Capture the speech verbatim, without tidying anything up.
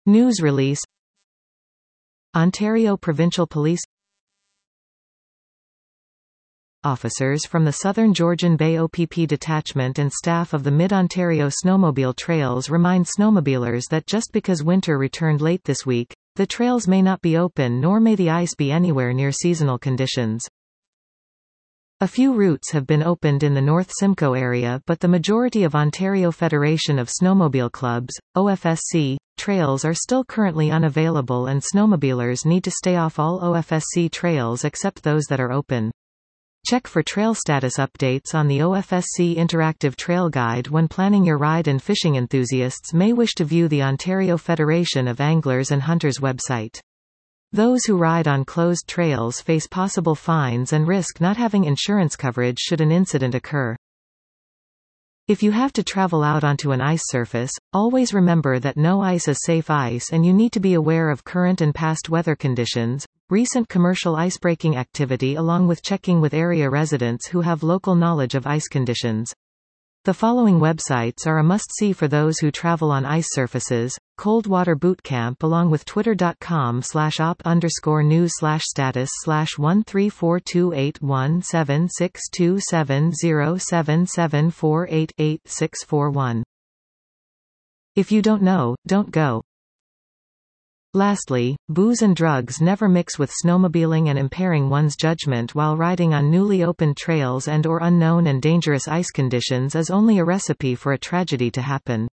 News release. Ontario Provincial Police officers from the Southern Georgian Bay O P P Detachment and staff of the Mid-Ontario Snowmobile Trails remind snowmobilers that just because winter returned late this week, the trails may not be open nor may the ice be anywhere near seasonal conditions. A few routes have been opened in the North Simcoe area, but the majority of Ontario Federation of Snowmobile Clubs, O F S C, trails are still currently unavailable and snowmobilers need to stay off all O F S C trails except those that are open. Check for trail status updates on the O F S C Interactive Trail Guide when planning your ride, and fishing enthusiasts may wish to view the Ontario Federation of Anglers and Hunters website. Those who ride on closed trails face possible fines and risk not having insurance coverage should an incident occur. If you have to travel out onto an ice surface, always remember that no ice is safe ice and you need to be aware of current and past weather conditions, recent commercial icebreaking activity, along with checking with area residents who have local knowledge of ice conditions. The following websites are a must-see for those who travel on ice surfaces: Coldwater Boot Camp, along with twitter.com slash op underscore news slash status slash one three four two eight one seven six two seven zero seven seven four eight eight six four one. If you don't know, don't go. Lastly, booze and drugs never mix with snowmobiling and impairing one's judgment while riding on newly opened trails and or unknown and dangerous ice conditions is only a recipe for a tragedy to happen.